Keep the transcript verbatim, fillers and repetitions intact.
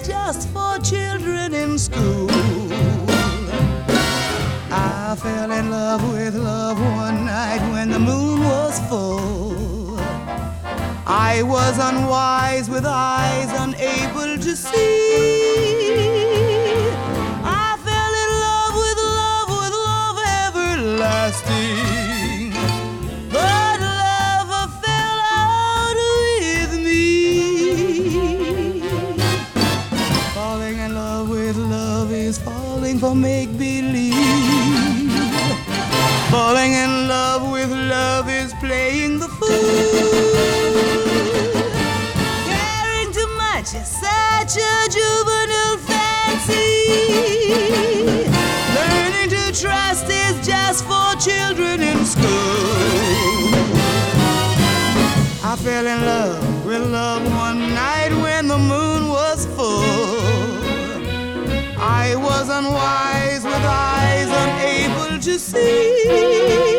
is just for children in school. I fell in love with love one night when the moon was full. I was unwise with eyes unable to see. I fell in love with love, with love everlasting. But love fell out with me. Falling in love with love is falling for make-believe. Falling in love with love is playing the fool. Caring too much is such a juvenile fancy. Learning to trust is just for children in school. I fell in love with love one night when the moon was full. I was unwise with eyes unable to see.